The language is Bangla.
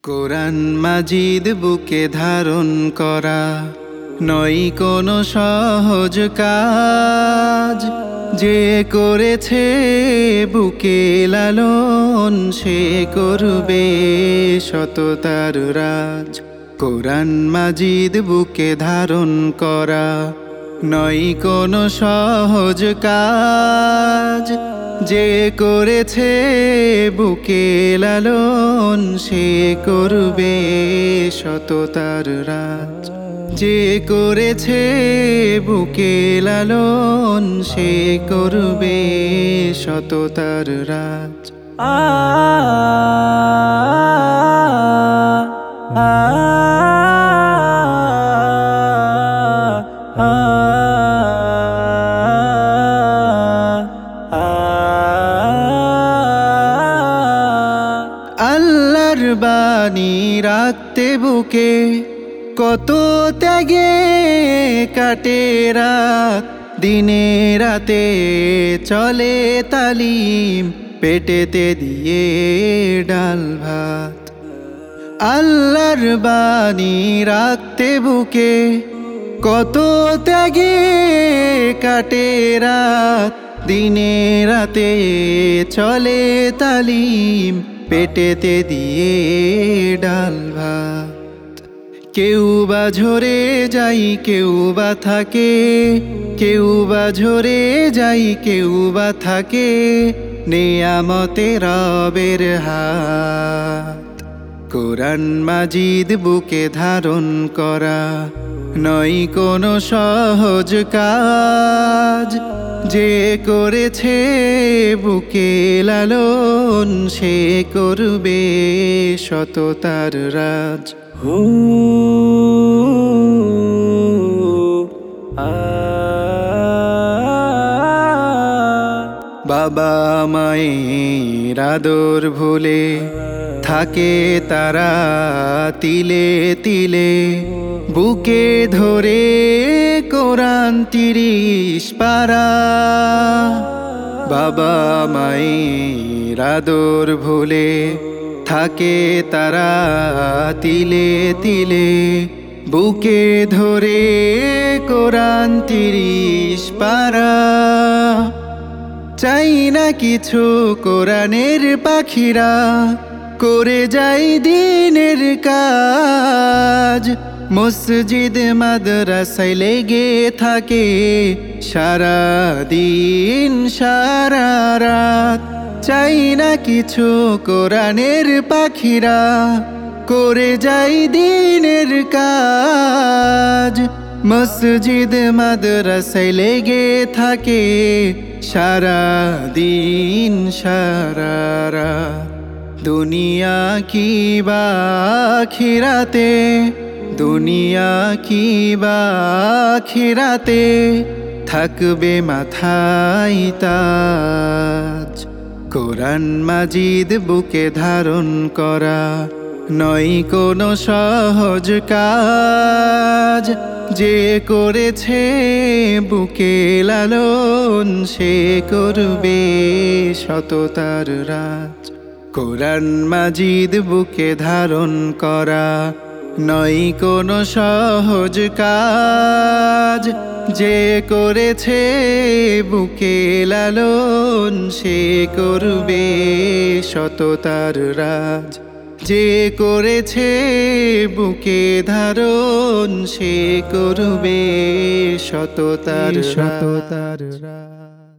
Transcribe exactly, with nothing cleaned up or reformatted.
কোরআন মাজিদ বুকে ধারণ করা নয় কোনো সহজ কাজ। যে করেছে বুকে লালন সে করবে সততার রাজ। কোরআন মাজিদ বুকে ধারণ করা নয় কোনো সহজ কাজ। যে করেছে বুকে লালন সে করবে সততার রাজ। যে করেছে বুকে লালন সে করবে সততার রাজ। আ আ আল্লাহর বাণী রাখতে বুকে কত ত্যাগে কাটে রাত। দিনে রাতে চলে তালিম পেটেতে দিয়ে ডাল ভাত। আল্লাহর বাণী রাখতে বুকে কত ত্যাগে কাটে রাত। দিনে রাতে চলে তালিম পেটেতে দিয়ে ডাল ভাত। কেউ বা ঝরে যাই কেউ বা থাকে, কেউ বা ঝরে যাই কেউ বা থাকে নেয়ামতে রবের হাত। কোরআন মাজিদ বুকে ধারণ করা নয় কোনো সহজ কাজ। যে করেছে বুকে লালন সে করবে সততার রাজ। হু আ বাবা মায়ের আদর ভুলে থাকে তারা তিলে তিলে। বুকে ধরে কোরআন তিরিশ পারা। বাবা মায়ের আদর ভুলে থাকে তারা তিলে তিলে। বুকে ধরে কোরআন তিরিশ পারা। চাই না কিছু কোরআনের পাখিরা করে যাই দিনের কাজ। মসজিদ মাদ্রাসায় লেগে থাকে সারা দিন সারা রাত। চাই না কিছু কোরআনের পাখিরা করে যাই দিনের কাজ। মসজিদ মাদ্রাসায় লেগে থাকে সারা দিন সারা রাত। দুনিয়া কি বা আখিরাতে, দুনিয়া কি বা আখিরাতে থাকবে মাথায় তাজ। কোরআন মাজিদ বুকে ধারণ করা নয় কোনো সহজ কাজ। যে করেছে বুকে লালন সে করবে সততার রাজ। কোরআন মাজিদ বুকে ধারণ করা নয় কোনো সহজ কাজ। যে করেছে বুকে লালন সে করবে সততার রাজ। যে করেছে বুকে ধারণ সে করবে সততার সততার রাজ।